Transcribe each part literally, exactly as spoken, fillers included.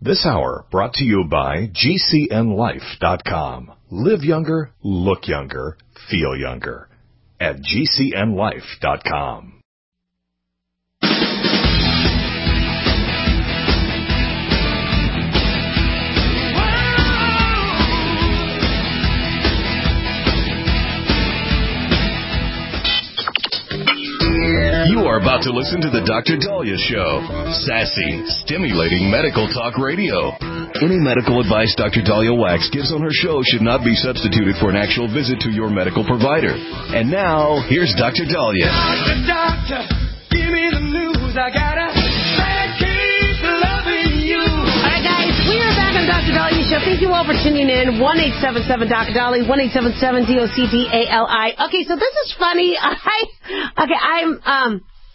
This hour brought to you by G C N life dot com. Live younger, look younger, feel younger at G C N life dot com. You are about to listen to the Doctor Dahlia Show. Sassy, stimulating medical talk radio. Any medical advice Doctor Dahlia Wax gives on her show should not be substituted for an actual visit to your medical provider. And now, here's Doctor Dahlia. Doctor, doctor, give me the news. I gotta keep loving you. All right, guys, we are back on the Doctor Dahlia Show. Thank you all for tuning in. one eight seven seven Doctor Dahlia, one eight seven seven D O C D A L I. Okay, so this is funny. I, okay, I'm, um...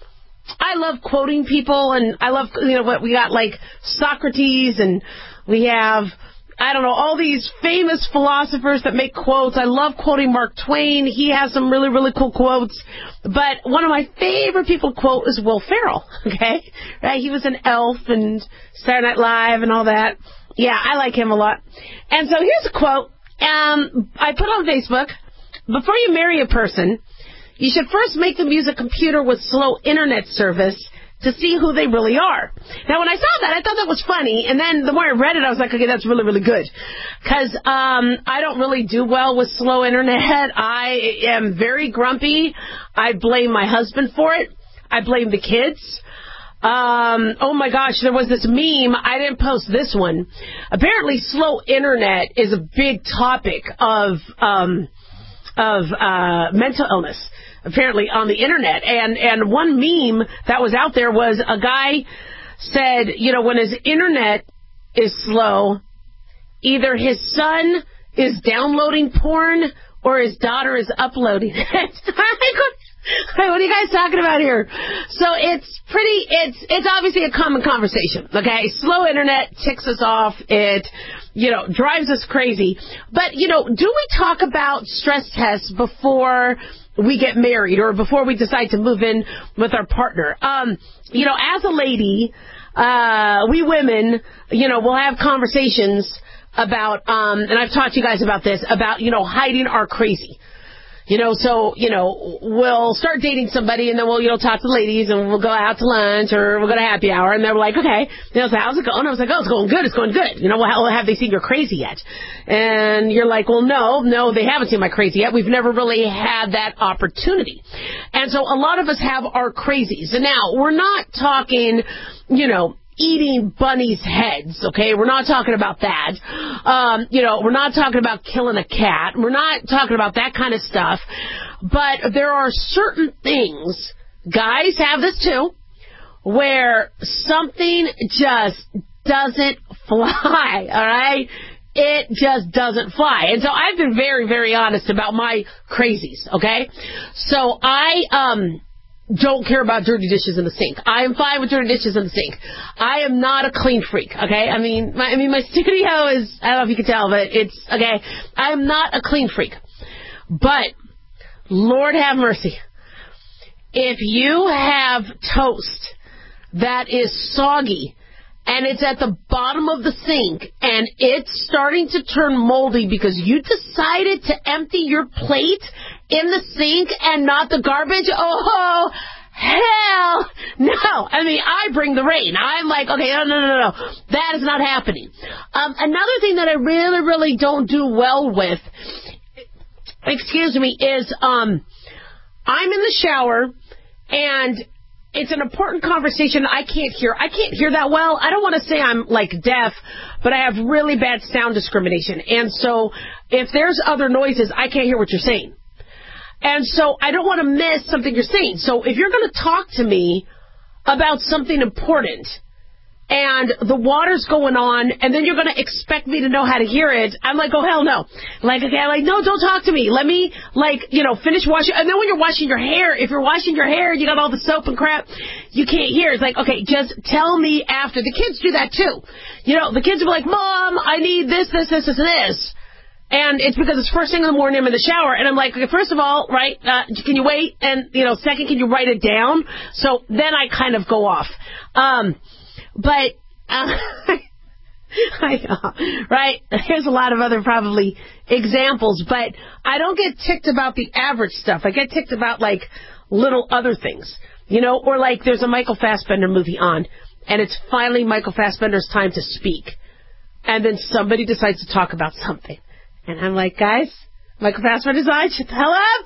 I love quoting people, and I love, you know, what we got, like Socrates, and we have, I don't know, all these famous philosophers that make quotes. I love quoting Mark Twain. He has some really, really cool quotes. But one of my favorite people to quote is Will Ferrell, okay? Right? He was an elf and Saturday Night Live and all that. Yeah, I like him a lot. And so here's a quote. Um, I put on Facebook, before you marry a person, you should first make them use a computer with slow internet service to see who they really are. Now, when I saw that, I thought that was funny. And then the more I read it, I was like, okay, that's really, really good. Because um, I don't really do well with slow internet. I am very grumpy. I blame my husband for it. I blame the kids. Um, oh, my gosh, there was this meme. I didn't post this one. Apparently, slow internet is a big topic of, um, of uh, mental illness. Apparently on the internet. And and one meme that was out there was a guy said, you know, when his internet is slow, either his son is downloading porn or his daughter is uploading it. What are you guys talking about here? So it's pretty, it's it's obviously a common conversation, okay? Slow internet ticks us off. It, you know, drives us crazy. But, you know, do we talk about stress tests before we get married or before we decide to move in with our partner? Um, you know, as a lady, uh, we women, you know, we'll have conversations about, um, and I've talked to you guys about this, about, you know, hiding our crazy. You know, so, you know, we'll start dating somebody and then we'll, you know, talk to the ladies and we'll go out to lunch or we'll go to happy hour and they're like, okay, you know, so how's it going? I was like, oh, it's going good. It's going good. You know, well, have they seen your crazy yet? And you're like, well, no, no, they haven't seen my crazy yet. We've never really had that opportunity. And so a lot of us have our crazies. And now we're not talking, you know, eating bunnies' heads, okay? We're not talking about that. Um, you know, we're not talking about killing a cat. We're not talking about that kind of stuff. But there are certain things, guys have this too, where something just doesn't fly, all right? It just doesn't fly. And so I've been very, very honest about my crazies, okay? So I, um... don't care about dirty dishes in the sink. I am fine with dirty dishes in the sink. I am not a clean freak, okay? I mean, my, I mean, my studio is, I don't know if you can tell, but it's, okay, I am not a clean freak. But, Lord have mercy, if you have toast that is soggy and it's at the bottom of the sink and it's starting to turn moldy because you decided to empty your plate in the sink and not the garbage, oh, hell no. I mean, I bring the rain. I'm like, okay, no, no, no, no. That is not happening. Um, another thing that I really, really don't do well with, excuse me, is um, I'm in the shower and it's an important conversation I can't hear. I can't hear that well. I don't want to say I'm, like, deaf, but I have really bad sound discrimination. And so if there's other noises, I can't hear what you're saying. And so I don't want to miss something you're saying. So if you're going to talk to me about something important and the water's going on and then you're going to expect me to know how to hear it, I'm like, oh, hell no. Like, okay, I'm like, no, don't talk to me. Let me, like, you know, finish washing. And then when you're washing your hair, if you're washing your hair, you got all the soap and crap, you can't hear. It's like, okay, just tell me after. The kids do that too. You know, the kids will be like, Mom, I need this, this, this, this, and this. And it's because it's first thing in the morning, I'm in the shower, and I'm like, okay, first of all, right, uh, can you wait? And, you know, second, can you write it down? So then I kind of go off. Um, but, uh, Right? There's a lot of other probably examples, but I don't get ticked about the average stuff. I get ticked about, like, little other things. You know, or like there's a Michael Fassbender movie on, and it's finally Michael Fassbender's time to speak. And then somebody decides to talk about something. And I'm like, guys, Michael Fassbender's on, shut the hell up!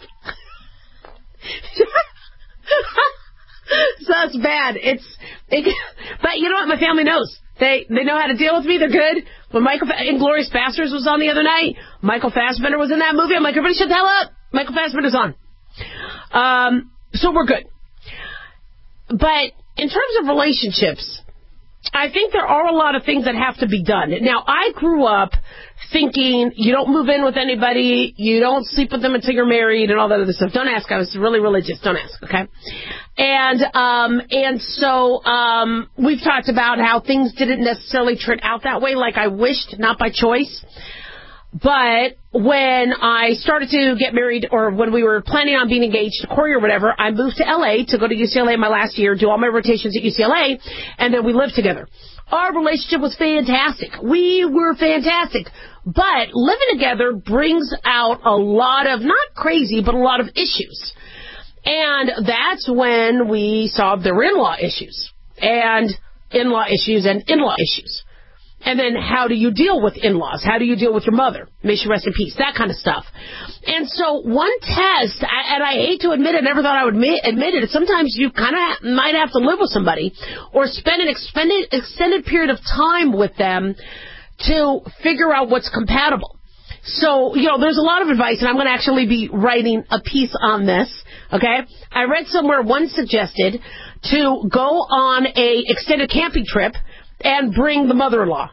So it's bad. It's, it, but you know what? My family knows. They they know how to deal with me. They're good. When Michael Inglourious Basterds was on the other night, Michael Fassbender was in that movie. I'm like, everybody shut the hell up. Michael Fassbender's on. Um, so we're good. But in terms of relationships, I think there are a lot of things that have to be done. Now, I grew up thinking you don't move in with anybody, you don't sleep with them until you're married, and all that other stuff. Don't ask. I was really religious. Don't ask, okay? And um, and so um, we've talked about how things didn't necessarily turn out that way like I wished, not by choice. But when I started to get married, or when we were planning on being engaged to Corey or whatever, I moved to L A to go to U C L A my last year, do all my rotations at U C L A, and then we lived together. Our relationship was fantastic. We were fantastic. But living together brings out a lot of, not crazy, but a lot of issues. And that's when we saw there were in-law issues, and in-law issues, and in-law issues. And then how do you deal with in-laws? How do you deal with your mother? May she rest in peace. That kind of stuff. And so one test, and I hate to admit it, never thought I would admit it, sometimes you kind of might have to live with somebody or spend an extended, extended period of time with them to figure out what's compatible. So, you know, there's a lot of advice, and I'm going to actually be writing a piece on this, okay? I read somewhere one suggested to go on a extended camping trip and bring the mother-in-law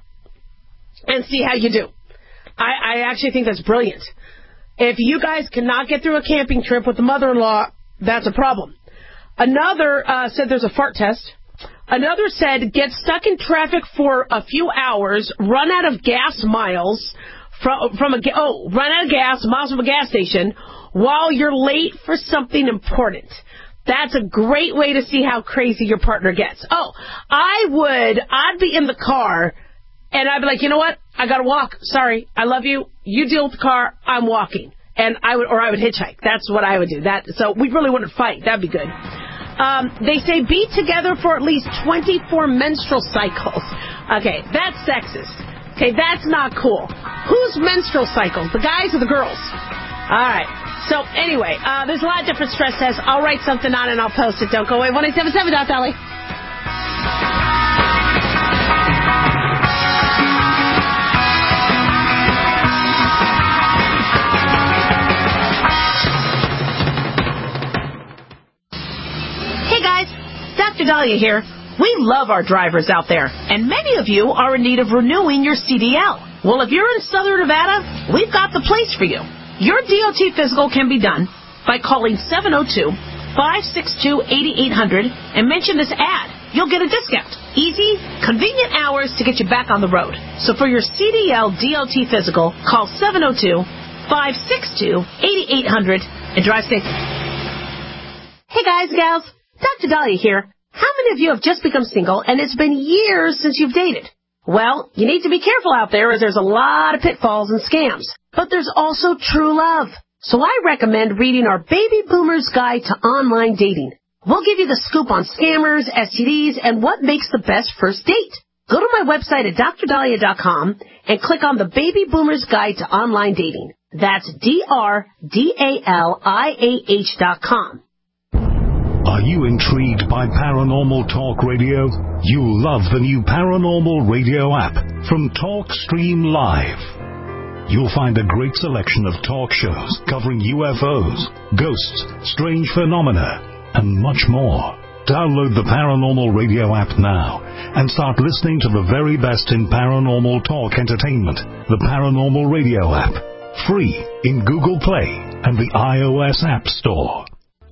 and see how you do. I, I actually think that's brilliant. If you guys cannot get through a camping trip with the mother-in-law, that's a problem. Another uh, said there's a fart test. Another said get stuck in traffic for a few hours, run out of gas miles from from a oh run out of gas miles from a gas station while you're late for something important. That's a great way to see how crazy your partner gets. Oh, I would, I'd be in the car, and I'd be like, you know what? I gotta walk. Sorry. I love you. You deal with the car. I'm walking. And I would, or I would hitchhike. That's what I would do. That, so we really wouldn't fight. That'd be good. Um, they say be together for at least twenty-four menstrual cycles. Okay, that's sexist. Okay, that's not cool. Whose menstrual cycles? The guys or the girls? All right. So, anyway, uh, there's a lot of different stress tests. I'll write something on and I'll post it. Don't go away. one eight seven seven, Doctor Dolly. Hey, guys. Doctor Dahlia here. We love our drivers out there, and many of you are in need of renewing your C D L. Well, if you're in Southern Nevada, we've got the place for you. Your D O T physical can be done by calling seven oh two, five six two, eight eight zero zero and mention this ad. You'll get a discount. Easy, convenient hours to get you back on the road. So for your C D L D O T physical, call seven oh two, five six two, eight eight zero zero and drive safe. Hey guys, gals, Doctor Dahlia here. How many of you have just become single and it's been years since you've dated? Well, you need to be careful out there as there's a lot of pitfalls and scams. But there's also true love. So I recommend reading our Baby Boomer's Guide to Online Dating. We'll give you the scoop on scammers, S T Ds, and what makes the best first date. Go to my website at dr dahlia dot com and click on the Baby Boomer's Guide to Online Dating. That's D R D A L I A H dot com. Are you intrigued by Paranormal Talk Radio? You'll love the new Paranormal Radio app from TalkStream Live. You'll find a great selection of talk shows covering U F Os, ghosts, strange phenomena, and much more. Download the Paranormal Radio app now and start listening to the very best in paranormal talk entertainment. The Paranormal Radio app. Free in Google Play and the iOS App Store.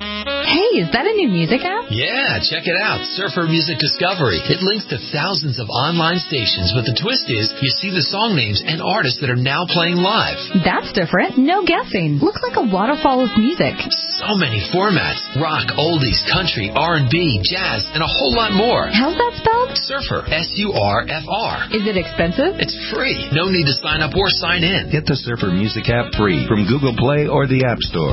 Hey, is that a new music app? Yeah, check it out. Surfer Music Discovery. It links to thousands of online stations, but the twist is you see the song names and artists that are now playing live. That's different. No guessing. Looks like a waterfall of music. So many formats. Rock, oldies, country, R and B, jazz, and a whole lot more. How's that spelled? Surfer. S U R F R. Is it expensive? It's free. No need to sign up or sign in. Get the Surfer Music app free from Google Play or the App Store.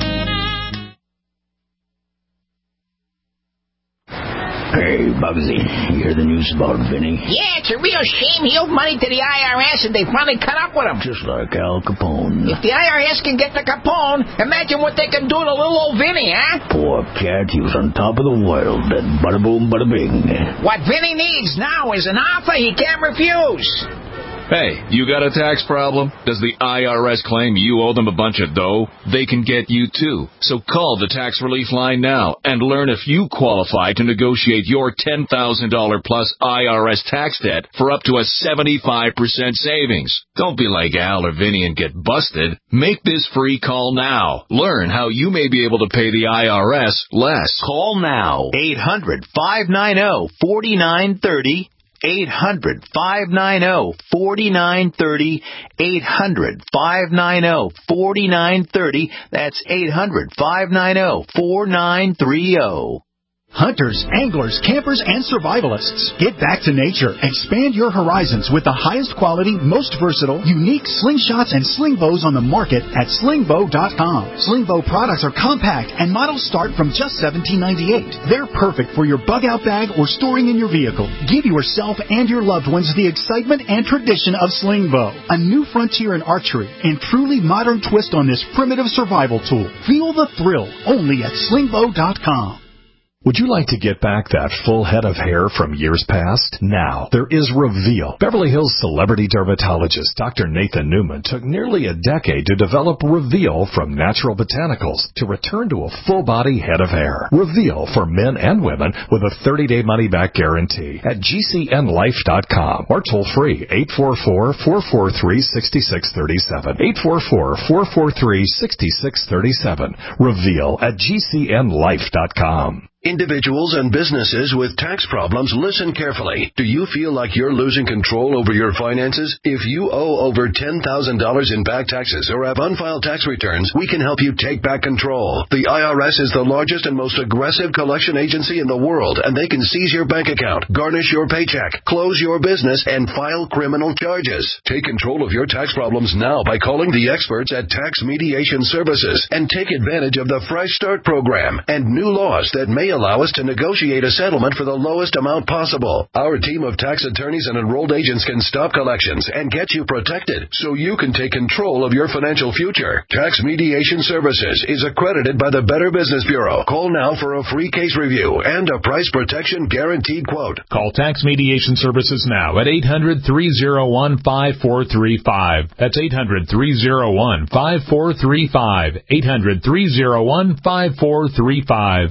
Hey, Bugsy, you hear the news about Vinny? Yeah, it's a real shame. He owed money to the I R S, and they finally cut up with him. Just like Al Capone. If the I R S can get to Capone, imagine what they can do to little old Vinny, huh? Poor cat, he was on top of the world, and bada boom, bada bing. What Vinny needs now is an offer he can't refuse. Hey, you got a tax problem? Does the I R S claim you owe them a bunch of dough? They can get you too. So call the Tax Relief Line now and learn if you qualify to negotiate your ten thousand dollars plus I R S tax debt for up to a seventy-five percent savings. Don't be like Al or Vinny and get busted. Make this free call now. Learn how you may be able to pay the I R S less. Call now. eight hundred, five nine zero, four nine three zero. eight hundred, five nine zero, four nine three zero. eight hundred, five nine zero, four nine three zero. That's eight hundred, five nine zero, four nine three zero. Hunters, anglers, campers, and survivalists. Get back to nature. Expand your horizons with the highest quality, most versatile, unique slingshots and sling bows on the market at sling bow dot com. Sling bow products are compact and models start from just seventeen ninety-eight. They're perfect for your bug out bag or storing in your vehicle. Give yourself and your loved ones the excitement and tradition of sling bow. A new frontier in archery and truly modern twist on this primitive survival tool. Feel the thrill only at sling bow dot com. Would you like to get back that full head of hair from years past? Now, there is Reveal. Beverly Hills celebrity dermatologist Doctor Nathan Newman took nearly a decade to develop Reveal from natural botanicals to return to a full-body head of hair. Reveal for men and women with a thirty-day money-back guarantee at G C N life dot com or toll-free eight four four, four four three, six six three seven. eight four four, four four three, six six three seven. Reveal at G C N life dot com. Individuals and businesses with tax problems, listen carefully. Do you feel like you're losing control over your finances? If you owe over ten thousand dollars in back taxes or have unfiled tax returns, we can help you take back control. The I R S is the largest and most aggressive collection agency in the world, and they can seize your bank account, garnish your paycheck, close your business, and file criminal charges. Take control of your tax problems now by calling the experts at Tax Mediation Services and take advantage of the Fresh Start program and new laws that may allow us to negotiate a settlement for the lowest amount possible. Our team of tax attorneys and enrolled agents can stop collections and get you protected so you can take control of your financial future. Tax Mediation Services is accredited by the Better Business Bureau. Call now for a free case review and a price protection guaranteed quote. Call Tax Mediation Services now at eight hundred, three oh one, five four three five. That's eight hundred, three oh one, five four three five. eight hundred, three oh one, five four three five.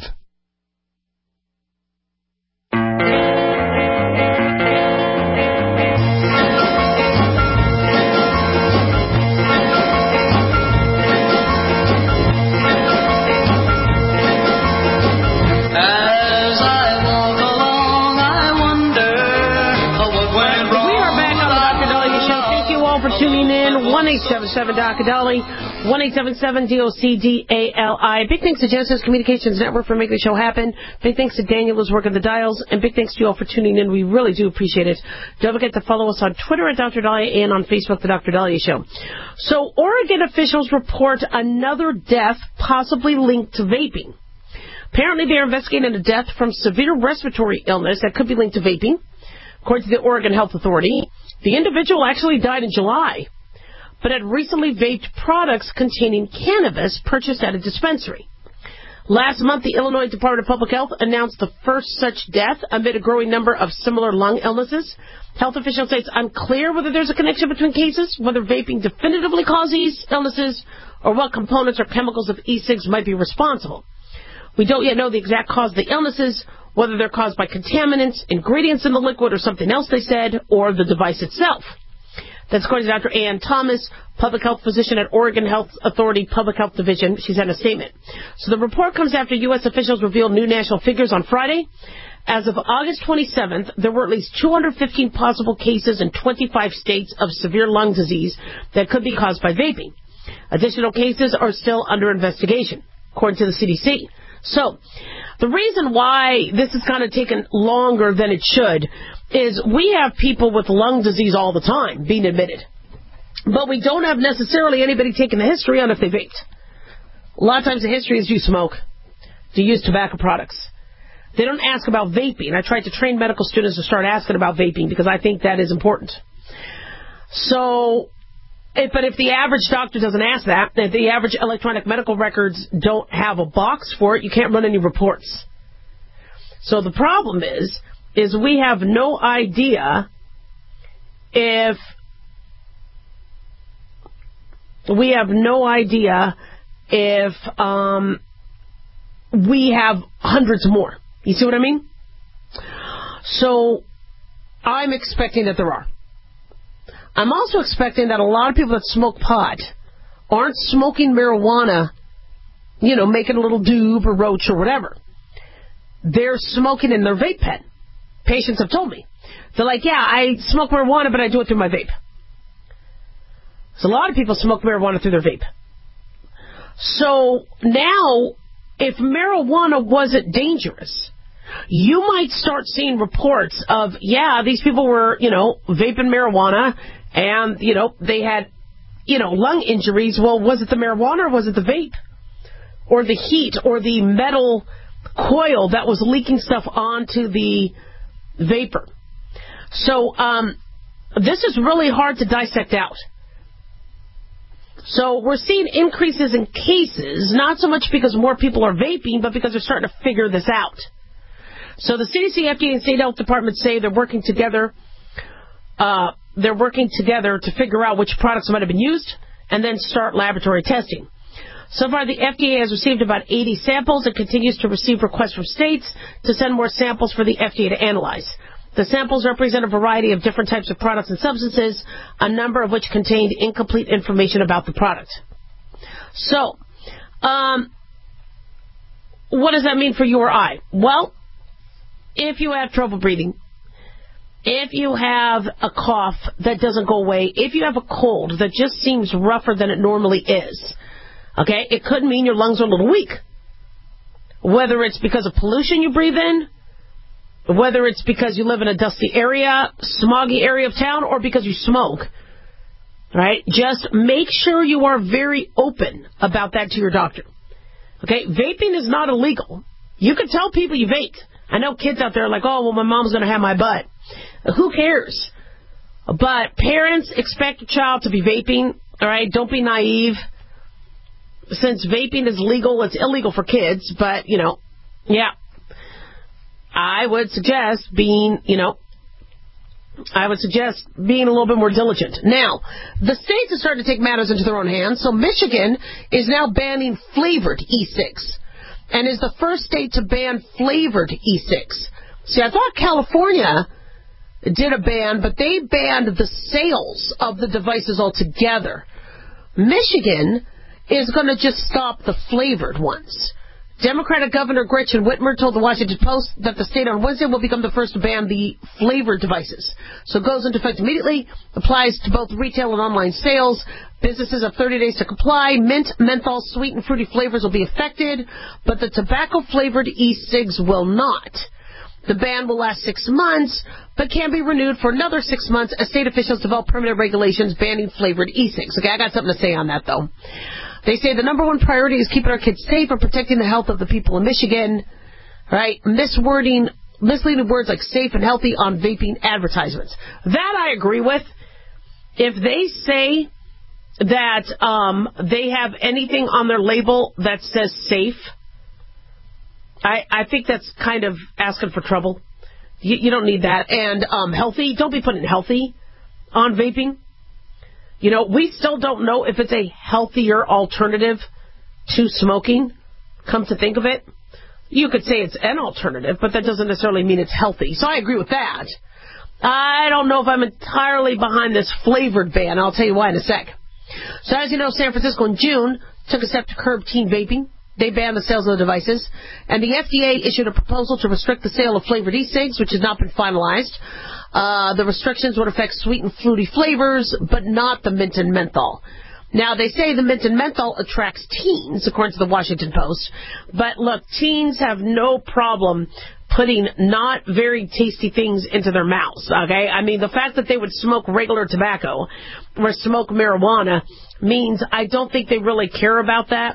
one eight seven seven D O C Dolly, one eight seven seven D O C D A L I. Big thanks to Genesis Communications Network for making the show happen. Big thanks to Daniel who's working the dials. And big thanks to you all for tuning in. We really do appreciate it. Don't forget to follow us on Twitter at Doctor Dahlia and on Facebook, The Doctor Dahlia Show. So Oregon officials report another death possibly linked to vaping. Apparently they're investigating a death from severe respiratory illness that could be linked to vaping. According to the Oregon Health Authority, the individual actually died in July, but had recently vaped products containing cannabis purchased at a dispensary. Last month, the Illinois Department of Public Health announced the first such death amid a growing number of similar lung illnesses. Health officials say it's unclear whether there's a connection between cases, whether vaping definitively causes these illnesses, or what components or chemicals of e-cigs might be responsible. We don't yet know the exact cause of the illnesses, whether they're caused by contaminants, ingredients in the liquid, or something else they said, or the device itself. That's according to Doctor Ann Thomas, public health physician at Oregon Health Authority Public Health Division. She sent a statement. So the report comes after U S officials revealed new national figures on Friday. As of August twenty-seventh, there were at least two hundred fifteen possible cases in twenty-five states of severe lung disease that could be caused by vaping. Additional cases are still under investigation, according to the C D C. So, the reason why this is kind of taken longer than it should is we have people with lung disease all the time being admitted. But we don't have necessarily anybody taking the history on if they vaped. A lot of times the history is do you smoke? Do you use tobacco products? They don't ask about vaping. I tried to train medical students to start asking about vaping because I think that is important. So, if, but if the average doctor doesn't ask that, if the average electronic medical records don't have a box for it, you can't run any reports. So the problem is, is we have no idea if, we have no idea if um, we have hundreds more. You see what I mean? So I'm expecting that there are. I'm also expecting that a lot of people that smoke pot aren't smoking marijuana, you know, making a little doob or roach or whatever. They're smoking in their vape pen. Patients have told me. They're like, yeah, I smoke marijuana, but I do it through my vape. So a lot of people smoke marijuana through their vape. So now, if marijuana wasn't dangerous, you might start seeing reports of, yeah, these people were, you know, vaping marijuana, and, you know, they had, you know, lung injuries. Well, was it the marijuana or was it the vape? Or the heat or the metal coil that was leaking stuff onto the vapor? So, um, this is really hard to dissect out. So we're seeing increases in cases, not so much because more people are vaping, but because they're starting to figure this out. So the C D C, F D A, and state health departments say they're working together. Uh, they're working together to figure out which products might have been used and then start laboratory testing. So far, the F D A has received about eighty samples and continues to receive requests from states to send more samples for the F D A to analyze. The samples represent a variety of different types of products and substances, a number of which contained incomplete information about the product. So, um, what does that mean for you or I? Well, if you have trouble breathing, if you have a cough that doesn't go away, if you have a cold that just seems rougher than it normally is, okay, it could mean your lungs are a little weak. Whether it's because of pollution you breathe in, whether it's because you live in a dusty area, smoggy area of town, or because you smoke, right? Just make sure you are very open about that to your doctor. Okay, vaping is not illegal. You can tell people you vape. I know kids out there are like, oh, well, my mom's going to have my butt. Who cares? But parents, expect your child to be vaping, all right? Don't be naive. Since vaping is legal, it's illegal for kids, but, you know, yeah. I would suggest being, you know, I would suggest being a little bit more diligent. Now, the states are starting to take matters into their own hands. So Michigan is now banning flavored e-cigs and is the first state to ban flavored e-cigs. See, I thought California did a ban, but they banned the sales of the devices altogether. Michigan is going to just stop the flavored ones. Democratic Governor Gretchen Whitmer told the Washington Post that the state on Wednesday will become the first to ban the flavored devices. So it goes into effect immediately, applies to both retail and online sales. Businesses have thirty days to comply. Mint, menthol, sweet, and fruity flavors will be affected, but the tobacco-flavored e-cigs will not. The ban will last six months, but can be renewed for another six months as state officials develop permanent regulations banning flavored e-cigs. Okay, I got something to say on that, though. They say the number one priority is keeping our kids safe and protecting the health of the people in Michigan. Right? Miswording, misleading words like safe and healthy on vaping advertisements. That I agree with. If they say that um, they have anything on their label that says safe, I, I think that's kind of asking for trouble. You, you don't need that. And um, healthy, don't be putting healthy on vaping. You know, we still don't know if it's a healthier alternative to smoking, come to think of it. You could say it's an alternative, but that doesn't necessarily mean it's healthy. So I agree with that. I don't know if I'm entirely behind this flavored ban. I'll tell you why in a sec. So as you know, San Francisco in June took a step to curb teen vaping. They banned the sales of the devices. And the F D A issued a proposal to restrict the sale of flavored e-cigs, which has not been finalized. Uh, the restrictions would affect sweet and fruity flavors, but not the mint and menthol. Now, they say the mint and menthol attracts teens, according to the Washington Post. But look, teens have no problem putting not very tasty things into their mouths, okay? I mean, the fact that they would smoke regular tobacco or smoke marijuana means I don't think they really care about that.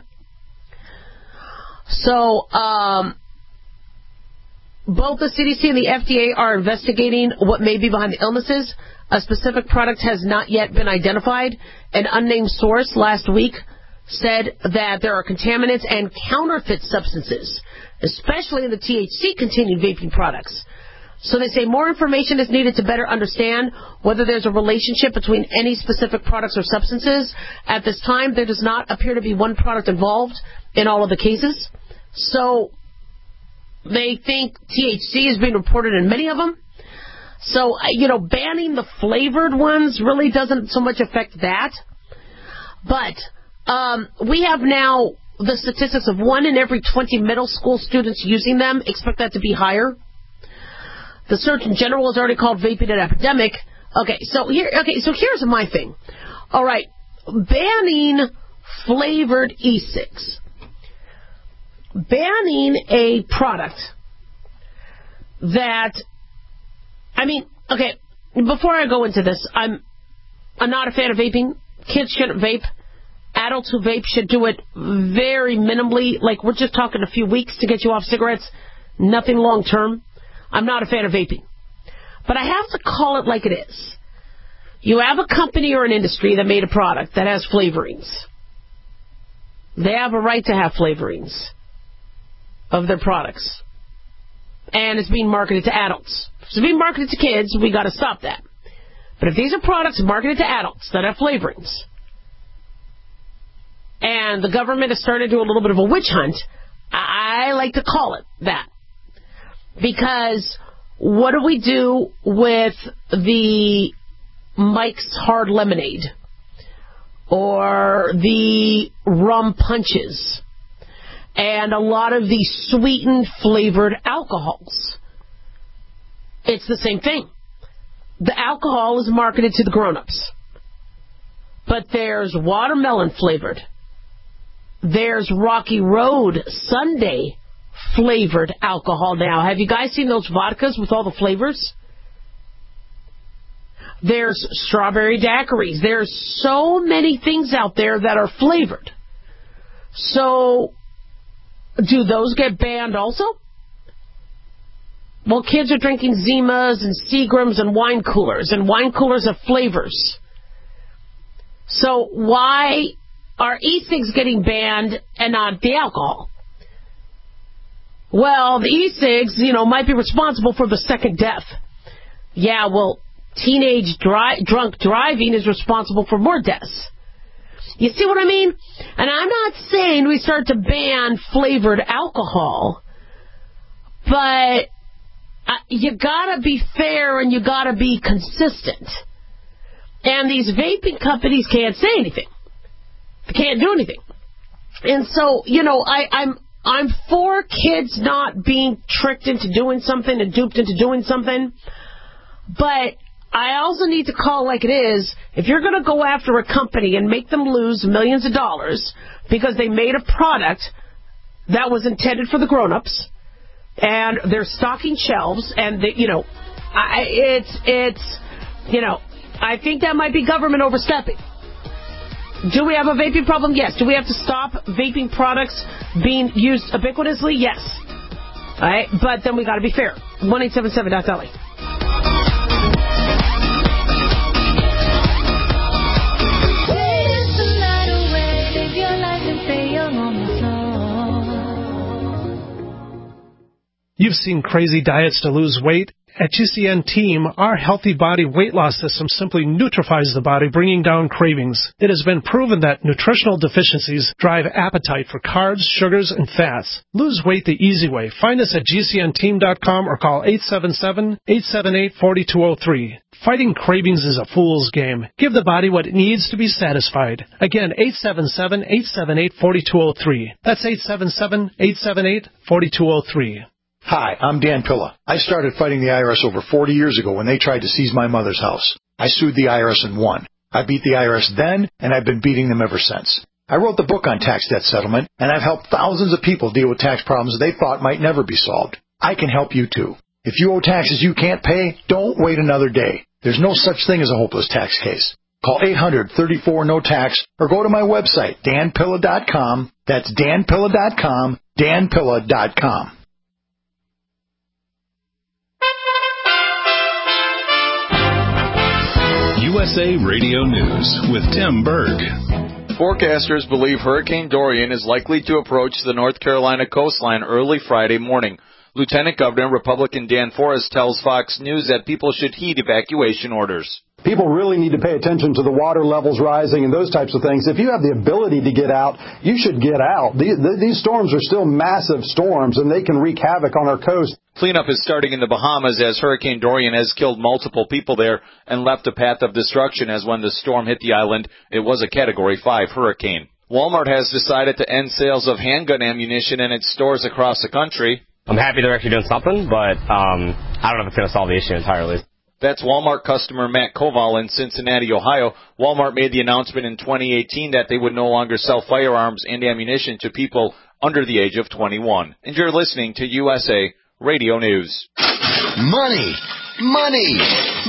So, um, both the C D C and the F D A are investigating what may be behind the illnesses. A specific product has not yet been identified. An unnamed source last week said that there are contaminants and counterfeit substances, especially in the T H C-containing vaping products. So they say more information is needed to better understand whether there's a relationship between any specific products or substances. At this time, there does not appear to be one product involved in all of the cases. So they think T H C is being reported in many of them. So, you know, banning the flavored ones really doesn't so much affect that. But um, we have now the statistics of one in every twenty middle school students using them. Expect that to be higher. The Surgeon General has already called vaping an epidemic. Okay, so here, okay, so here's my thing. All right, banning flavored e-cigs. Banning a product that, I mean, okay, before I go into this, I'm, I'm not a fan of vaping. Kids shouldn't vape. Adults who vape should do it very minimally. Like, we're just talking a few weeks to get you off cigarettes. Nothing long term. I'm not a fan of vaping. But I have to call it like it is. You have a company or an industry that made a product that has flavorings. They have a right to have flavorings of their products. And it's being marketed to adults. If it's being marketed to kids, we got to stop that. But if these are products marketed to adults that have flavorings, and the government has started to do a little bit of a witch hunt, I like to call it that. Because what do we do with the Mike's Hard Lemonade? Or the rum punches? And a lot of the sweetened flavored alcohols. It's the same thing. The alcohol is marketed to the grown-ups. But there's watermelon flavored. There's Rocky Road Sunday flavored alcohol now. Have you guys seen those vodkas with all the flavors? There's strawberry daiquiris. There's so many things out there that are flavored. So, do those get banned also? Well, kids are drinking Zimas and Seagrams and wine coolers, and wine coolers have flavors. So why are e-cigs getting banned and not the alcohol? Well, the e-cigs, you know, might be responsible for the second death. Yeah, well, teenage dri- drunk driving is responsible for more deaths. You see what I mean? And I'm not saying we start to ban flavored alcohol, but uh, you gotta be fair and you gotta be consistent. And these vaping companies can't say anything. They can't do anything. And so, you know, I, I'm I'm for kids not being tricked into doing something and duped into doing something, but I also need to call like it is. If you're going to go after a company and make them lose millions of dollars because they made a product that was intended for the grown-ups, and they're stocking shelves, and, they, you know, I, it's, it's, you know, I think that might be government overstepping. Do we have a vaping problem? Yes. Do we have to stop vaping products being used ubiquitously? Yes. All right, but then we got to be fair. one eight seven seven dot L A. You've seen crazy diets to lose weight, At G C N Team, our healthy body weight loss system simply neutralizes the body, bringing down cravings. It has been proven that nutritional deficiencies drive appetite for carbs, sugars, and fats. Lose weight the easy way. Find us at G C N team dot com or call eight seven seven, eight seven eight, four two zero three. Fighting cravings is a fool's game. Give the body what it needs to be satisfied. Again, eight seven seven, eight seven eight, four two zero three. That's eight seven seven, eight seven eight, four two zero three. Hi, I'm Dan Pilla. I started fighting the I R S over forty years ago when they tried to seize my mother's house. I sued the I R S and won. I beat the I R S then, and I've been beating them ever since. I wrote the book on tax debt settlement, and I've helped thousands of people deal with tax problems they thought might never be solved. I can help you too. If you owe taxes you can't pay, don't wait another day. There's no such thing as a hopeless tax case. Call eight hundred, thirty-four, no tax or go to my website, dan pilla dot com. That's dan pilla dot com, dan pilla dot com. U S A Radio News with Tim Berg. Forecasters believe Hurricane Dorian is likely to approach the North Carolina coastline early Friday morning. Lieutenant Governor Republican Dan Forrest tells Fox News that people should heed evacuation orders. People really need to pay attention to the water levels rising and those types of things. If you have the ability to get out, you should get out. These, these storms are still massive storms, and they can wreak havoc on our coast. Cleanup is starting in the Bahamas as Hurricane Dorian has killed multiple people there and left a path of destruction as when the storm hit the island, it was a Category five hurricane. Walmart has decided to end sales of handgun ammunition in its stores across the country. I'm happy they're actually doing something, but um, I don't know if it's going to solve the issue entirely. That's Walmart customer Matt Koval in Cincinnati, Ohio. Walmart made the announcement in twenty eighteen that they would no longer sell firearms and ammunition to people under the age of twenty-one. And you're listening to U S A Radio News. Money, money,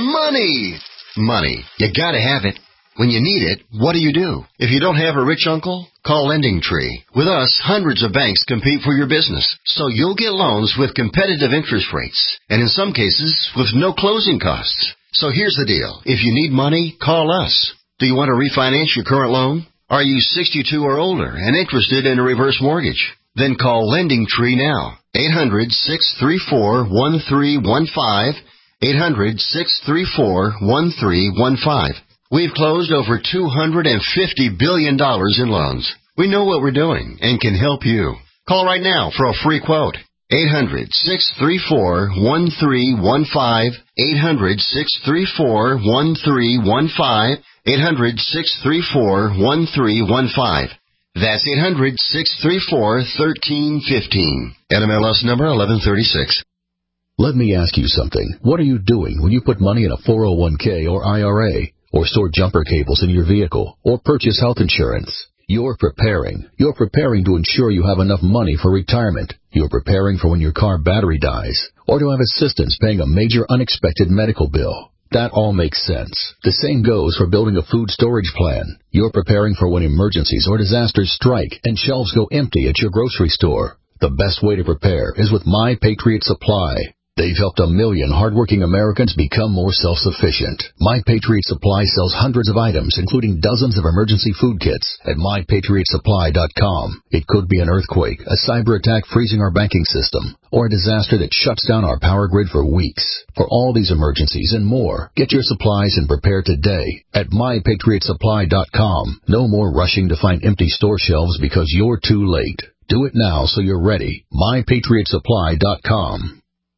money, money. You gotta have it. When you need it, what do you do? If you don't have a rich uncle, call Lending Tree. With us, hundreds of banks compete for your business, so you'll get loans with competitive interest rates, and in some cases, with no closing costs. So here's the deal. If you need money, call us. Do you want to refinance your current loan? Are you sixty-two or older and interested in a reverse mortgage? Then call Lending Tree now. eight hundred, six three four, one three one five. eight hundred, six three four, one three one five. We've closed over two hundred fifty billion dollars in loans. We know what we're doing and can help you. Call right now for a free quote. eight hundred, six three four, one three one five. eight hundred, six three four, one three one five. eight hundred, six three four, one three one five. That's eight hundred, six three four, one three one five. N M L S number eleven thirty-six. Let me ask you something. What are you doing when you put money in a four oh one k or I R A? Or store jumper cables in your vehicle, or purchase health insurance? You're preparing. You're preparing to ensure you have enough money for retirement. You're preparing for when your car battery dies, or to have assistance paying a major unexpected medical bill. That all makes sense. The same goes for building a food storage plan. You're preparing for when emergencies or disasters strike and shelves go empty at your grocery store. The best way to prepare is with My Patriot Supply. They've helped a million hardworking Americans become more self-sufficient. My Patriot Supply sells hundreds of items, including dozens of emergency food kits at my patriot supply dot com. It could be an earthquake, a cyber attack freezing our banking system, or a disaster that shuts down our power grid for weeks. For all these emergencies and more, get your supplies and prepare today at my patriot supply dot com. No more rushing to find empty store shelves because you're too late. Do it now so you're ready. my patriot supply dot com.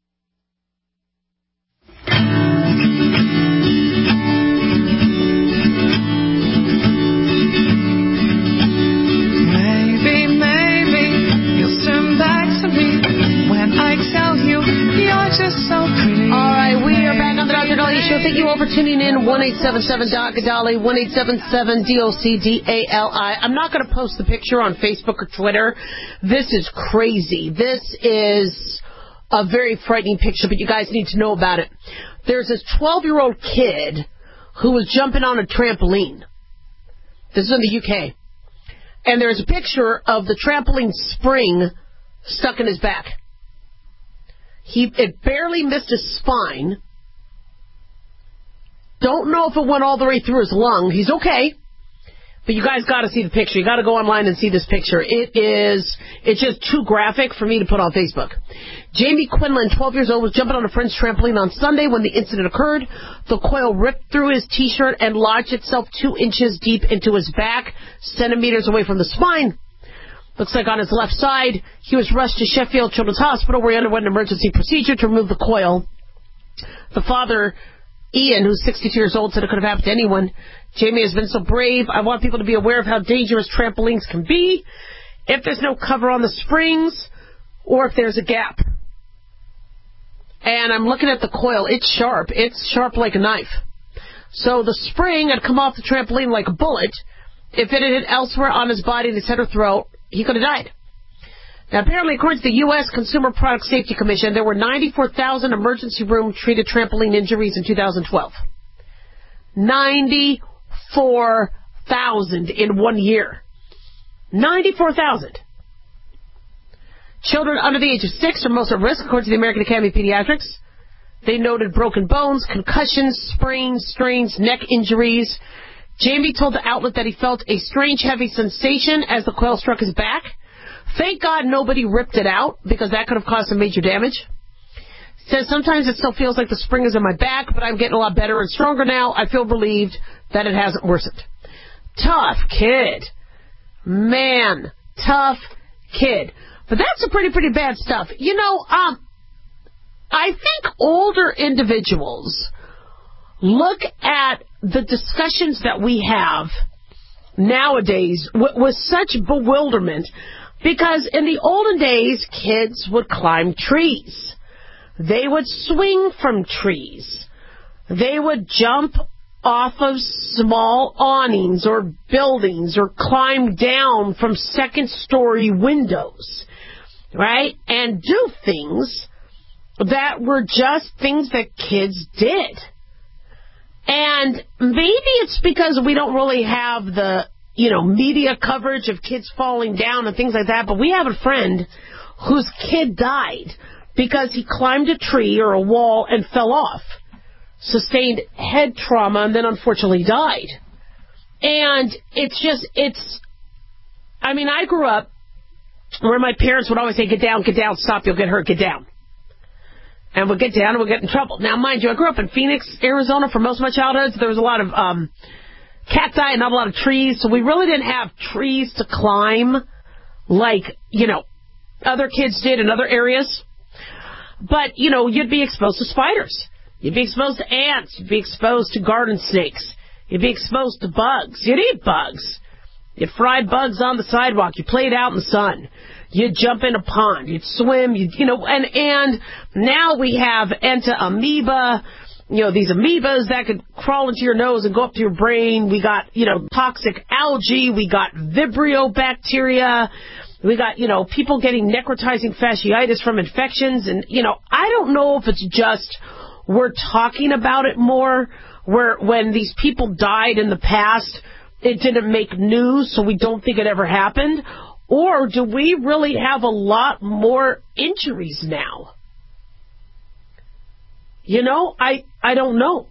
Maybe, maybe you'll turn back to me when I tell you you're just so pretty. All right, we are back on the Doctor Dolly Show. Thank you all for tuning in. one eight seven seven D O C Dolly, one eight seven seven D O C D A L I. I'm not going to post the picture on Facebook or Twitter. This is crazy. This is a very frightening picture, but you guys need to know about it. There's this twelve-year-old kid who was jumping on a trampoline. This is in the U K. And there's a picture of the trampoline spring stuck in his back. He it barely missed his spine. Don't know if it went all the way through his lung. He's okay. But you guys got to see the picture. You got to go online and see this picture. It is, it's just too graphic for me to put on Facebook. Jamie Quinlan, twelve years old, was jumping on a friend's trampoline on Sunday when the incident occurred. The coil ripped through his T-shirt and lodged itself two inches deep into his back, centimeters away from the spine. Looks like on his left side. He was rushed to Sheffield Children's Hospital where he underwent an emergency procedure to remove the coil. The father, Ian, who's sixty-two years old, said it could have happened to anyone. Jamie has been so brave. I want people to be aware of how dangerous trampolines can be if there's no cover on the springs or if there's a gap. And I'm looking at the coil. It's sharp. It's sharp like a knife. So the spring had come off the trampoline like a bullet. If it had hit elsewhere on his body, the center throat, he could have died. Now, apparently, according to the U S Consumer Product Safety Commission, there were ninety-four thousand emergency room-treated trampoline injuries in two thousand twelve. ninety-four thousand in one year. ninety-four thousand. Children under the age of six are most at risk, according to the American Academy of Pediatrics. They noted broken bones, concussions, sprains, strains, neck injuries. Jamie told the outlet that he felt a strange, heavy sensation as the coil struck his back. Thank God nobody ripped it out, because that could have caused some major damage. He says, sometimes it still feels like the spring is in my back, but I'm getting a lot better and stronger now. I feel relieved that it hasn't worsened. Tough kid. Man, tough kid. But that's some pretty, pretty bad stuff. You know, um, I think older individuals look at the discussions that we have nowadays w- with such bewilderment, because in the olden days, kids would climb trees. They would swing from trees. They would jump off of small awnings or buildings or climb down from second-story windows, right? And do things that were just things that kids did. And maybe it's because we don't really have the, you know, media coverage of kids falling down and things like that, but we have a friend whose kid died because he climbed a tree or a wall and fell off, sustained head trauma, and then unfortunately died. And it's just, it's, I mean, I grew up where my parents would always say, get down, get down, stop, you'll get hurt, get down. And we'll get down and we'll get in trouble. Now, mind you, I grew up in Phoenix, Arizona for most of my childhood. So there was a lot of um, cacti and not a lot of trees. So we really didn't have trees to climb like, you know, other kids did in other areas. But, you know, you'd be exposed to spiders. You'd be exposed to ants. You'd be exposed to garden snakes. You'd be exposed to bugs. You'd eat bugs. You'd fry bugs on the sidewalk. You played out in the sun. You'd jump in a pond. You'd swim. You'd, you know, and, and now we have entamoeba, you know, these amoebas that could crawl into your nose and go up to your brain. We got, you know, toxic algae. We got Vibrio bacteria. We got, you know, people getting necrotizing fasciitis from infections. And, you know, I don't know if it's just we're talking about it more, where when these people died in the past, it didn't make news, so we don't think it ever happened. Or do we really have a lot more injuries now? You know, I I don't know.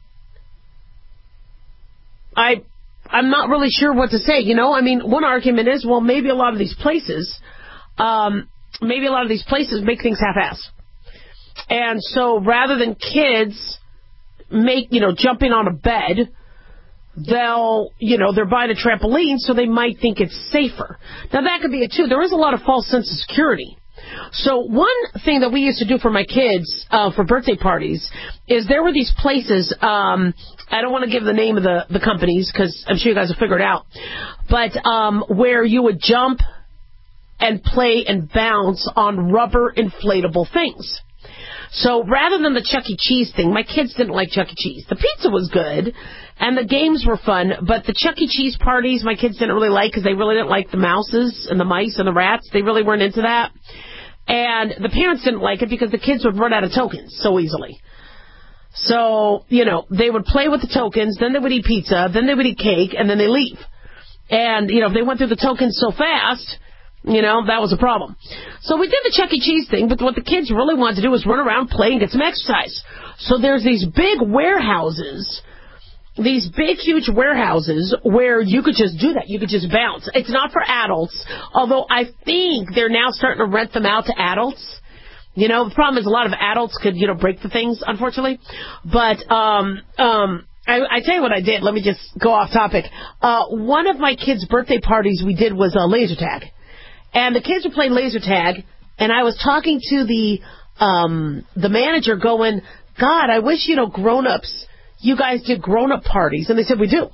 I, I'm not really sure what to say, you know. I mean, one argument is, well, maybe a lot of these places, um, maybe a lot of these places make things half-ass. And so rather than kids make, you know, jumping on a bed, they'll, you know, they're buying a trampoline, so they might think it's safer. Now, that could be it, too. There is a lot of false sense of security. So one thing that we used to do for my kids uh, for birthday parties is there were these places, um, I don't want to give the name of the, the companies because I'm sure you guys will figure it out, but um, where you would jump and play and bounce on rubber inflatable things. So rather than the Chuck E. Cheese thing, my kids didn't like Chuck E. Cheese. The pizza was good, and the games were fun, but the Chuck E. Cheese parties my kids didn't really like because they really didn't like the mouses and the mice and the rats. They really weren't into that. And the parents didn't like it because the kids would run out of tokens so easily. So, you know, they would play with the tokens, then they would eat pizza, then they would eat cake, and then they leave. And, you know, if they went through the tokens so fast, you know, that was a problem. So we did the Chuck E. Cheese thing, but what the kids really wanted to do was run around, play, and get some exercise. So there's these big warehouses these big, huge warehouses where you could just do that. You could just bounce. It's not for adults, although I think they're now starting to rent them out to adults. You know, the problem is a lot of adults could, you know, break the things, unfortunately. But um, um, I, I tell you what I did. Let me just go off topic. Uh, one of my kids' birthday parties we did was uh, laser tag. And the kids were playing laser tag, and I was talking to the um, the manager going, God, I wish, you know, grown-ups, you guys did grown-up parties. And they said, we do.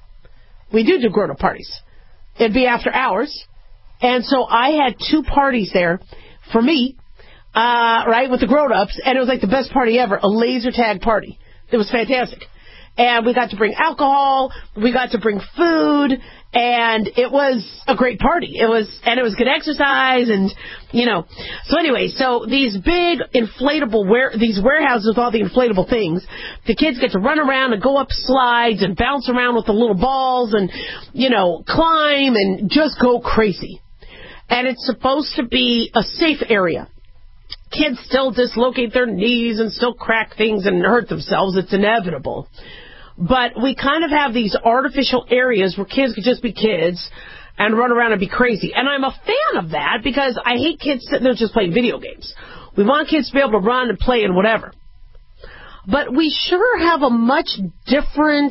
We do do grown-up parties. It'd be after hours. And so I had two parties there for me, uh, right, with the grown-ups, and it was like the best party ever, a laser tag party. It was fantastic. And we got to bring alcohol, we got to bring food, and it was a great party. It was, and it was good exercise, and, you know. So anyway, so these big inflatable, ware, these warehouses with all the inflatable things, the kids get to run around and go up slides and bounce around with the little balls and, you know, climb and just go crazy. And it's supposed to be a safe area. Kids still dislocate their knees and still crack things and hurt themselves. It's inevitable. But we kind of have these artificial areas where kids could just be kids and run around and be crazy. And I'm a fan of that because I hate kids sitting there just playing video games. We want kids to be able to run and play and whatever. But we sure have a much different,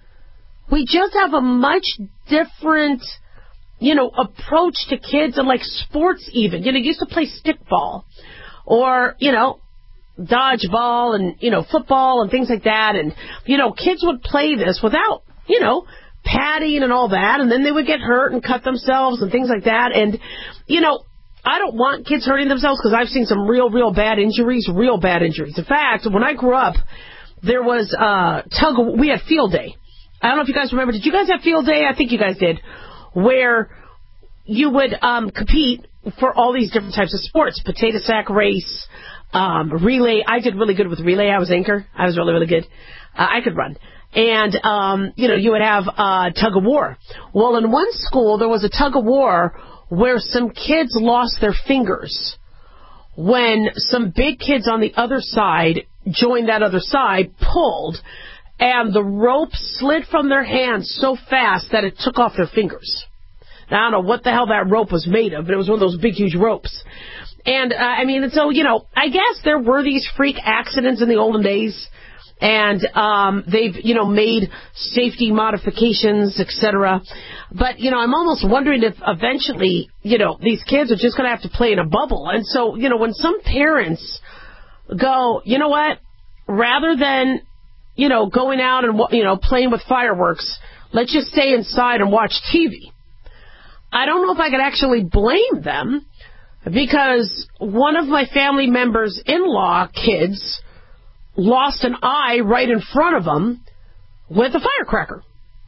we just have a much different, you know, approach to kids and like sports even. You know, you used to play stickball or, you know, dodgeball and, you know, football and things like that. And, you know, kids would play this without, you know, padding and all that. And then they would get hurt and cut themselves and things like that. And, you know, I don't want kids hurting themselves because I've seen some real, real bad injuries, real bad injuries. In fact, when I grew up, there was uh, tug of, we had field day. I don't know if you guys remember. Did you guys have field day? I think you guys did. Where you would um, compete for all these different types of sports. Potato sack race, Um, relay. I did really good with relay. I was anchor. I was really, really good. Uh, I could run. And, um, you know, you would have uh, tug of war. Well, in one school, there was a tug of war where some kids lost their fingers when some big kids on the other side joined that other side, pulled, and the rope slid from their hands so fast that it took off their fingers. Now, I don't know what the hell that rope was made of, but it was one of those big, huge ropes. And, uh, I mean, and so, you know, I guess there were these freak accidents in the olden days, and um, they've, you know, made safety modifications, et cetera. But, you know, I'm almost wondering if eventually, you know, these kids are just going to have to play in a bubble. And so, you know, when some parents go, you know what, rather than, you know, going out and, you know, playing with fireworks, let's just stay inside and watch T V. I don't know if I could actually blame them, because one of my family members' in-law kids lost an eye right in front of them with a firecracker.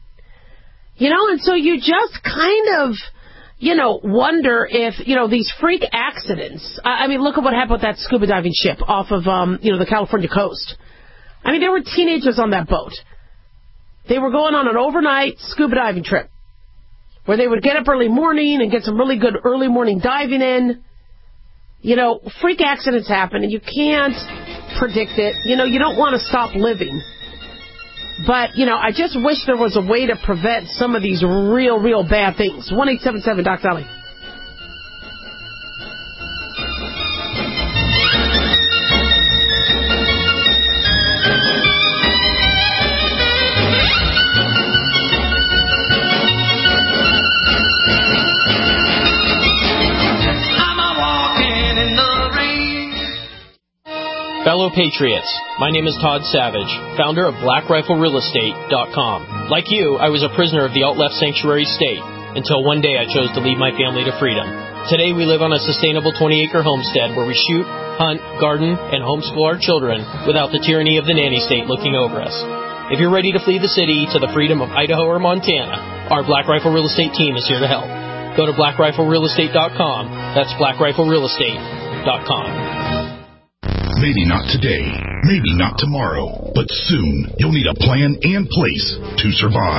You know, and so you just kind of, you know, wonder if, you know, these freak accidents. I mean, look at what happened with that scuba diving ship off of, um, you know, the California coast. I mean, there were teenagers on that boat. They were going on an overnight scuba diving trip where they would get up early morning and get some really good early morning diving in. You know, freak accidents happen, and you can't predict it. You know, you don't want to stop living. But, you know, I just wish there was a way to prevent some of these real, real bad things. one eight seven seven Doc Dolly. Fellow Patriots, my name is Todd Savage, founder of Black Rifle Real Estate dot com. Like you, I was a prisoner of the alt-left sanctuary state until one day I chose to lead my family to freedom. Today we live on a sustainable twenty-acre homestead where we shoot, hunt, garden, and homeschool our children without the tyranny of the nanny state looking over us. If you're ready to flee the city to the freedom of Idaho or Montana, our Black Rifle Real Estate team is here to help. Go to Black Rifle Real Estate dot com. That's Black Rifle Real Estate dot com. Maybe not today, maybe not tomorrow, but soon you'll need a plan and place to survive.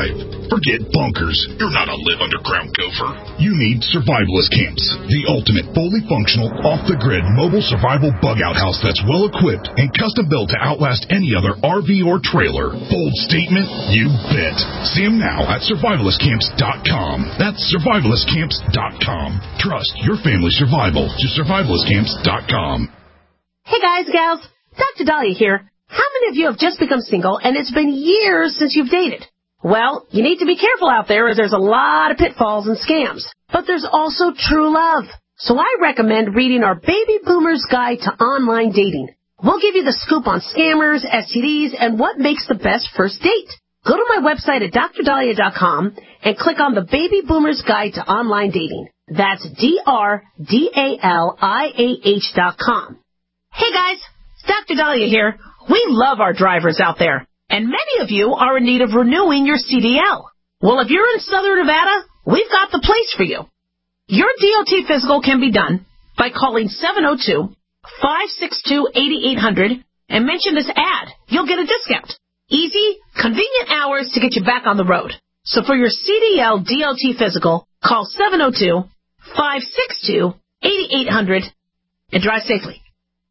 Forget bunkers. You're not a live underground gopher. You need Survivalist Camps, the ultimate fully functional, off-the-grid mobile survival bug-out house that's well-equipped and custom-built to outlast any other R V or trailer. Bold statement? You bet. See them now at survivalist camps dot com. That's survivalist camps dot com. Trust your family's survival to survivalist camps dot com. Hey guys, gals, Doctor Dahlia here. How many of you have just become single and it's been years since you've dated? Well, you need to be careful out there as there's a lot of pitfalls and scams. But there's also true love. So I recommend reading our Baby Boomer's Guide to Online Dating. We'll give you the scoop on scammers, S T Ds, and what makes the best first date. Go to my website at dr dahlia dot com and click on the Baby Boomer's Guide to Online Dating. That's D R D A L I A H dot com. Hey guys, it's Doctor Dahlia here. We love our drivers out there. And many of you are in need of renewing your C D L. Well, if you're in Southern Nevada, we've got the place for you. Your D O T physical can be done by calling seven oh two, five six two, eight eight hundred and mention this ad. You'll get a discount. Easy, convenient hours to get you back on the road. So for your C D L D O T physical, call seven oh two, five six two, eight eight hundred and drive safely.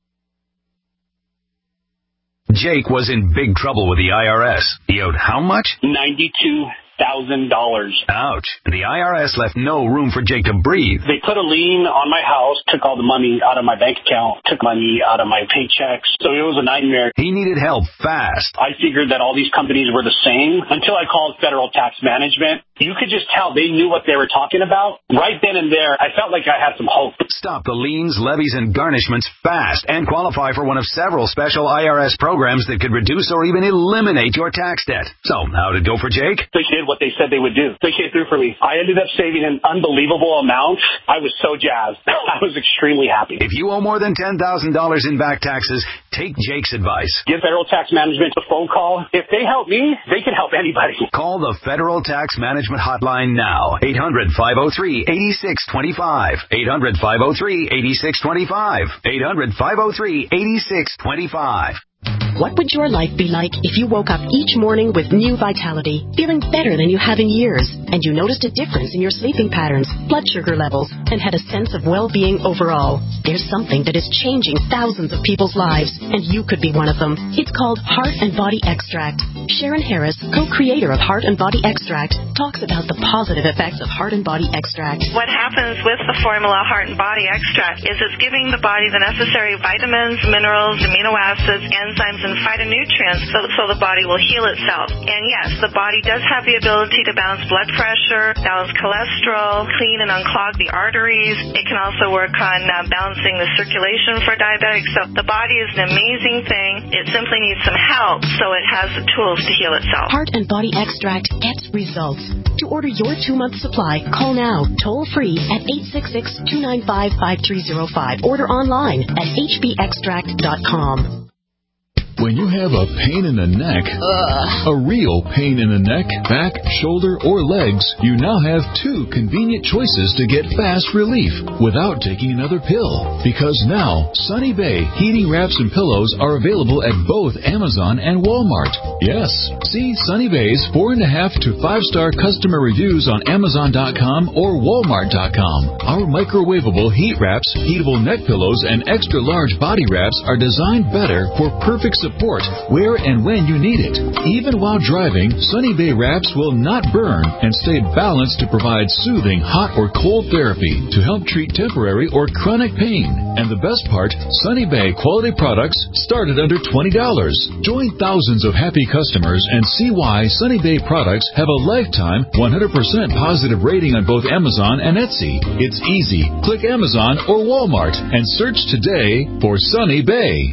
Jake was in big trouble with the I R S. He owed how much? ninety-two thousand dollars. Ouch. And the I R S left no room for Jake to breathe. They put a lien on my house, took all the money out of my bank account, took money out of my paychecks. So it was a nightmare. He needed help fast. I figured that all these companies were the same until I called Federal Tax Management. You could just tell they knew what they were talking about. Right then and there, I felt like I had some hope. Stop the liens, levies, and garnishments fast and qualify for one of several special I R S programs that could reduce or even eliminate your tax debt. So, how'd it go for Jake? They did what they said they would do. They came through for me. I ended up saving an unbelievable amount. I was so jazzed. I was extremely happy. If you owe more than ten thousand dollars in back taxes, take Jake's advice. Give Federal Tax Management a phone call. If they help me, they can help anybody. Call the Federal Tax Management Hotline now. eight hundred, five oh three, eight six two five. eight hundred, five oh three, eight six two five. eight hundred, five oh three, eight six two five. What would your life be like if you woke up each morning with new vitality, feeling better than you have in years, and you noticed a difference in your sleeping patterns, blood sugar levels, and had a sense of well-being overall? There's something that is changing thousands of people's lives, and you could be one of them. It's called Heart and Body Extract. Sharon Harris, co-creator of Heart and Body Extract, talks about the positive effects of Heart and Body Extract. What happens with the formula Heart and Body Extract is it's giving the body the necessary vitamins, minerals, amino acids, enzymes, and phytonutrients so, so the body will heal itself. And yes, the body does have the ability to balance blood pressure, balance cholesterol, clean and unclog the arteries. It can also work on uh, balancing the circulation for diabetics. So the body is an amazing thing. It simply needs some help so it has the tools to heal itself. Heart and Body Extract gets results. To order your two-month supply, call now, toll-free at eight six six, two nine five, five three zero five. Order online at h b extract dot com. When you have a pain in the neck, Ugh. a real pain in the neck, back, shoulder, or legs, you now have two convenient choices to get fast relief without taking another pill. Because now, Sunny Bay heating wraps and pillows are available at both Amazon and Walmart. Yes, see Sunny Bay's four and a half to five star customer reviews on Amazon dot com or Walmart dot com. Our microwavable heat wraps, heatable neck pillows, and extra large body wraps are designed better for perfect support. Support where and when you need it. Even while driving, Sunny Bay wraps will not burn and stay balanced to provide soothing hot or cold therapy to help treat temporary or chronic pain. And the best part, Sunny Bay quality products start at under twenty dollars. Join thousands of happy customers and see why Sunny Bay products have a lifetime one hundred percent positive rating on both Amazon and Etsy. It's easy. Click Amazon or Walmart and search today for Sunny Bay.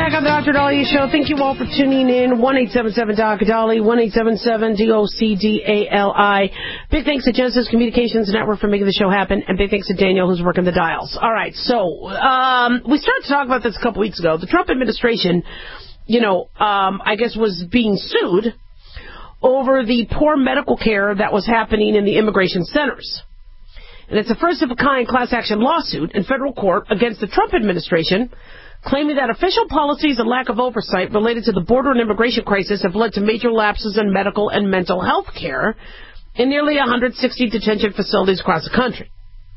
back on the Doctor Dahlia Show. Thank you all for tuning in. one eight seven seven Doctor Dolly, one eight seven seven D O C D A L I. Big thanks to Genesis Communications Network for making the show happen, and big thanks to Daniel who's working the dials. All right, so um, we started to talk about this a couple weeks ago. The Trump administration, you know, um, I guess was being sued over the poor medical care that was happening in the immigration centers. And it's a first-of-a-kind class action lawsuit in federal court against the Trump administration, claiming that official policies and lack of oversight related to the border and immigration crisis have led to major lapses in medical and mental health care in nearly one hundred sixty detention facilities across the country.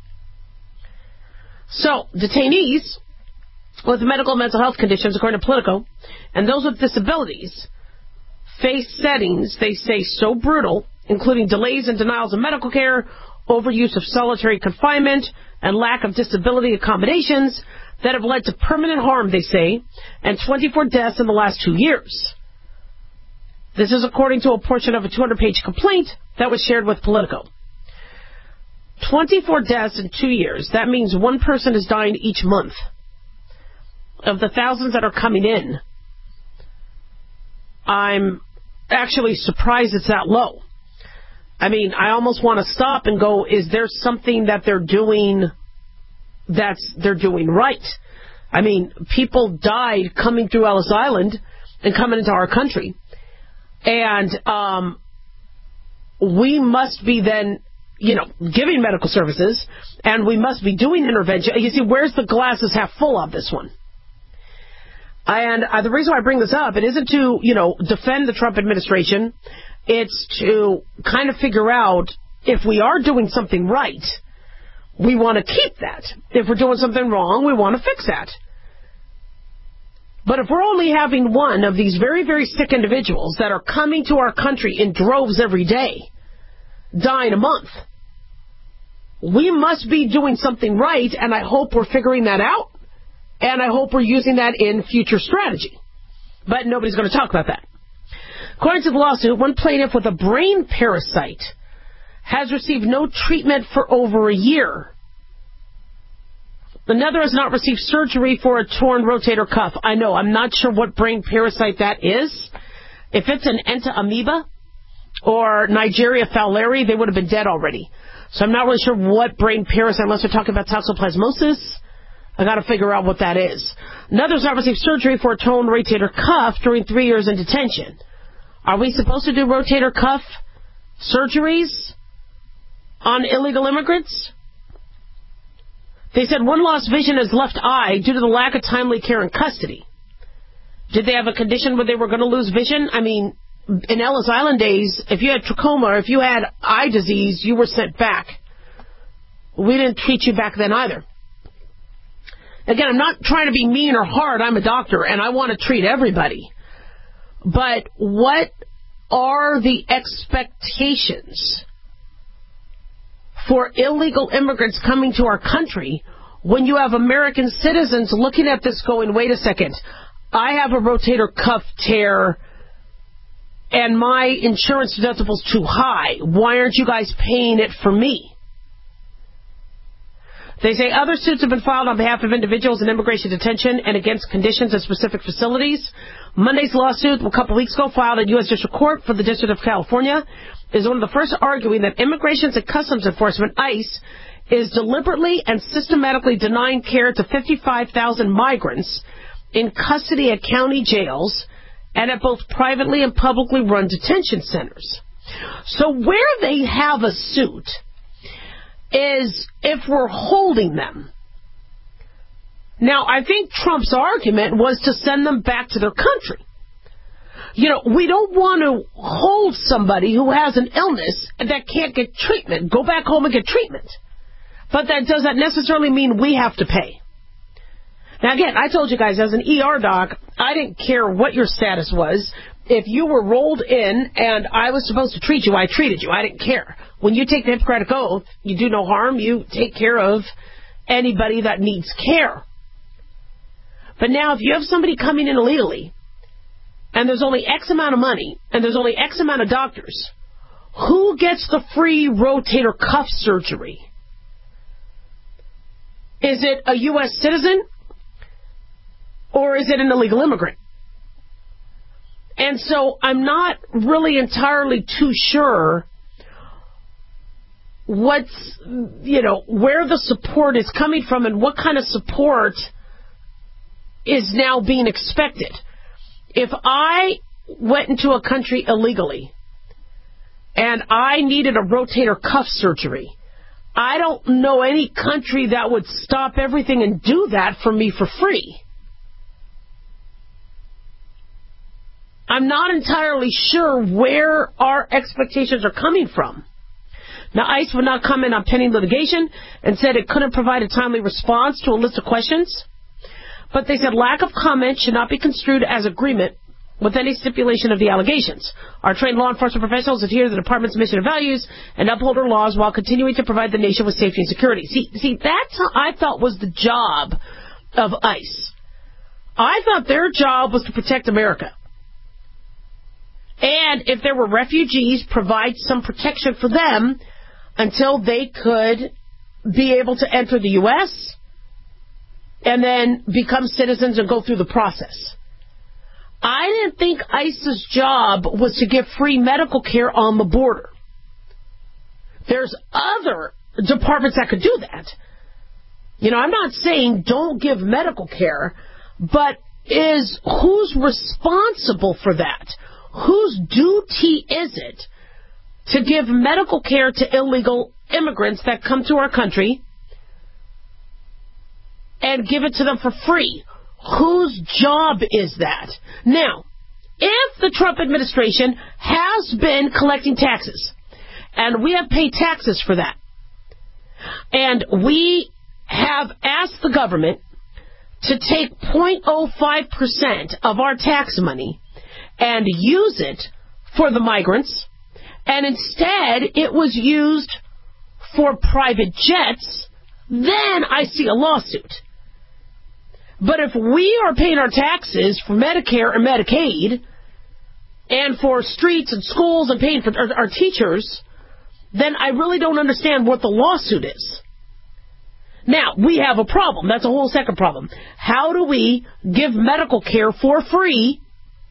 So, detainees with medical and mental health conditions, according to Politico, and those with disabilities face settings, they say, so brutal, including delays and denials of medical care, overuse of solitary confinement, and lack of disability accommodations that have led to permanent harm, they say, and twenty-four deaths in the last two years. This is according to a portion of a two hundred page complaint that was shared with Politico. twenty-four deaths in two years. That means one person is dying each month. Of the thousands that are coming in, I'm actually surprised it's that low. I mean, I almost want to stop and go, is there something that they're doing that's they're doing right? I mean, people died coming through Ellis Island and coming into our country. And um, we must be then, you know, giving medical services, and we must be doing intervention. You see, where's the glasses half full of this one? And uh, the reason why I bring this up, it isn't to, you know, defend the Trump administration. It's to kind of figure out if we are doing something right, we want to keep that. If we're doing something wrong, we want to fix that. But if we're only having one of these very, very sick individuals that are coming to our country in droves every day, dying a month, we must be doing something right, and I hope we're figuring that out, and I hope we're using that in future strategy. But nobody's going to talk about that. According to the lawsuit, one plaintiff with a brain parasite has received no treatment for over a year. Another has not received surgery for a torn rotator cuff. I know, I'm not sure what brain parasite that is. If it's an entamoeba or Neisseria fowleri, they would have been dead already. So I'm not really sure what brain parasite, unless we're talking about toxoplasmosis. I got to figure out what that is. Another has not received surgery for a torn rotator cuff during three years in detention. Are we supposed to do rotator cuff surgeries on illegal immigrants? They said one lost vision in his left eye due to the lack of timely care in custody. Did they have a condition where they were going to lose vision? I mean, in Ellis Island days, if you had trachoma or if you had eye disease, you were sent back. We didn't treat you back then either. Again, I'm not trying to be mean or hard. I'm a doctor, and I want to treat everybody. But what are the expectations for illegal immigrants coming to our country when you have American citizens looking at this going, wait a second, I have a rotator cuff tear and my insurance deductible's too high. Why aren't you guys paying it for me? They say other suits have been filed on behalf of individuals in immigration detention and against conditions at specific facilities. Monday's lawsuit, a couple weeks ago, filed at U S District Court for the District of California, is one of the first arguing that Immigration and Customs Enforcement, ICE, is deliberately and systematically denying care to fifty-five thousand migrants in custody at county jails and at both privately and publicly run detention centers. So where they have a suit is if we're holding them. Now, I think Trump's argument was to send them back to their country. You know, we don't want to hold somebody who has an illness that can't get treatment. Go back home and get treatment. But that doesn't necessarily mean we have to pay. Now, again, I told you guys, as an E R doc, I didn't care what your status was. If you were rolled in and I was supposed to treat you, I treated you. I didn't care. When you take the Hippocratic Oath, you do no harm. You take care of anybody that needs care. But now, if you have somebody coming in illegally, and there's only X amount of money, and there's only X amount of doctors, who gets the free rotator cuff surgery? Is it a U S citizen? or is it an illegal immigrant? And so I'm not really entirely too sure what's, you know, where the support is coming from and what kind of support is now being expected. If I went into a country illegally and I needed a rotator cuff surgery, I don't know any country that would stop everything and do that for me for free. I'm not entirely sure where our expectations are coming from. Now, ICE would not comment on pending litigation and said it couldn't provide a timely response to a list of questions. But they said lack of comment should not be construed as agreement with any stipulation of the allegations. Our trained law enforcement professionals adhere to the department's mission and values and uphold our laws while continuing to provide the nation with safety and security. See, see, that's how I thought was the job of ICE. I thought their job was to protect America. And if there were refugees, provide some protection for them until they could be able to enter the U S and then become citizens and go through the process. I didn't think ICE's job was to give free medical care on the border. There's other departments that could do that. You know, I'm not saying don't give medical care, but is who's responsible for that? Whose duty is it to give medical care to illegal immigrants that come to our country and give it to them for free? Whose job is that? Now, if the Trump administration has been collecting taxes, and we have paid taxes for that, and we have asked the government to take zero point zero five percent of our tax money and use it for the migrants, and instead it was used for private jets, then I see a lawsuit. But if we are paying our taxes for Medicare and Medicaid and for streets and schools and paying for our, our teachers, then I really don't understand what the lawsuit is. Now, we have a problem. That's a whole second problem. How do we give medical care for free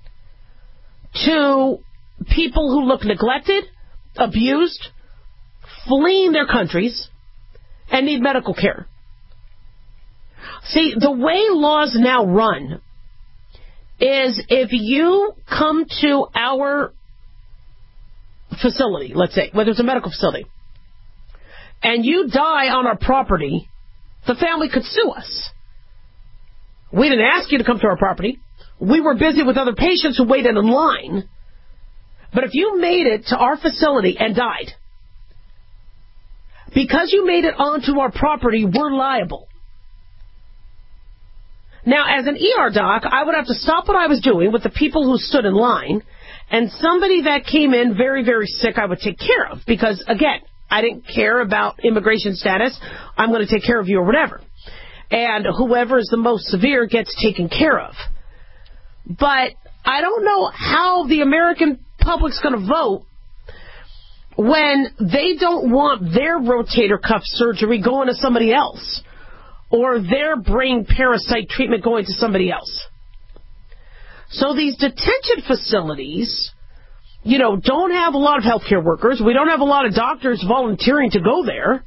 to people who look neglected, abused, fleeing their countries, and need medical care? See, the way laws now run is if you come to our facility, let's say, whether it's a medical facility, and you die on our property, the family could sue us. We didn't ask you to come to our property. We were busy with other patients who waited in line. But if you made it to our facility and died, because you made it onto our property, we're liable. Now, as an E R doc, I would have to stop what I was doing with the people who stood in line, and somebody that came in very, very sick I would take care of. Because, again, I didn't care about immigration status. I'm going to take care of you or whatever. And whoever is the most severe gets taken care of. But I don't know how the American public's going to vote when they don't want their rotator cuff surgery going to somebody else, or their brain parasite treatment going to somebody else. So these detention facilities, you know, don't have a lot of healthcare workers. We don't have a lot of doctors volunteering to go there.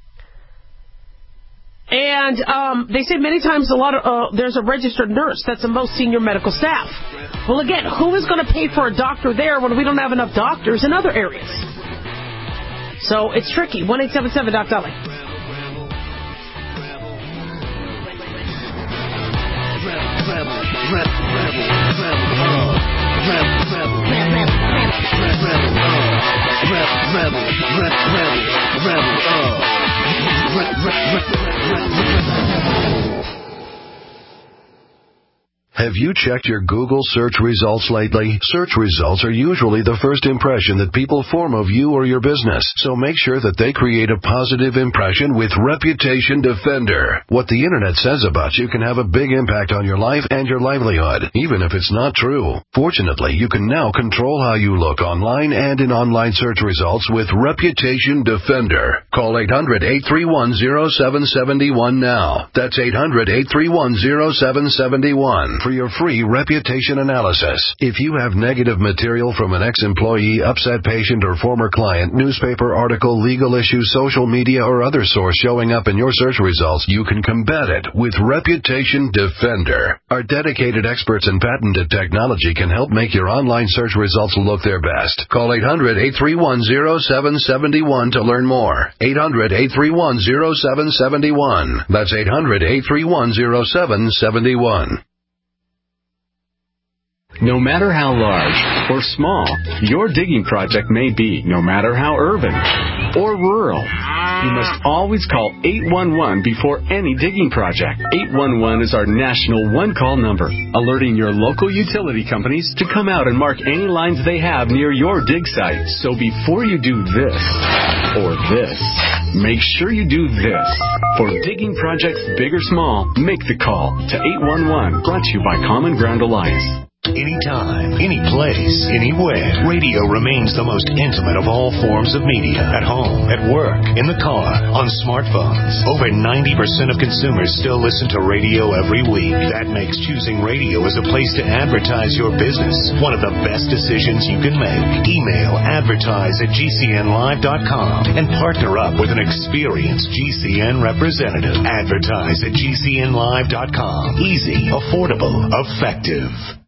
And um, they say many times a lot of uh, there's a registered nurse. That's the most senior medical staff. Well, again, who is going to pay for a doctor there when we don't have enough doctors in other areas? So it's tricky. one eight seven seven Doc Dolly. Have you checked your Google search results lately? Search results are usually the first impression that people form of you or your business, so make sure that they create a positive impression with Reputation Defender. What the internet says about you can have a big impact on your life and your livelihood, even if it's not true. Fortunately, you can now control how you look online and in online search results with Reputation Defender. Call eight hundred, eight three one, zero seven seven one now. That's eight hundred, eight three one, zero seven seven one. For your free reputation analysis. If you have negative material from an ex-employee, upset patient, or former client, newspaper article, legal issue, social media, or other source showing up in your search results, you can combat it with Reputation Defender. Our dedicated experts in patented technology can help make your online search results look their best. Call eight hundred, eight three one, zero seven seven one to learn more. eight hundred, eight three one, zero seven seven one. That's eight hundred, eight three one, zero seven seven one. No matter how large or small your digging project may be, no matter how urban or rural, you must always call eight one one before any digging project. eight one one is our national one-call number, alerting your local utility companies to come out and mark any lines they have near your dig site. So before you do this or this, make sure you do this. For digging projects big or small, make the call to eight one one, brought to you by Common Ground Alliance. Anytime, any place, anywhere, radio remains the most intimate of all forms of media. At home, at work, in the car, on smartphones. Over ninety percent of consumers still listen to radio every week. That makes choosing radio as a place to advertise your business one of the best decisions you can make. Email advertise at G C N live dot com and partner up with an experienced G C N representative. Advertise at G C N live dot com. Easy, affordable, effective.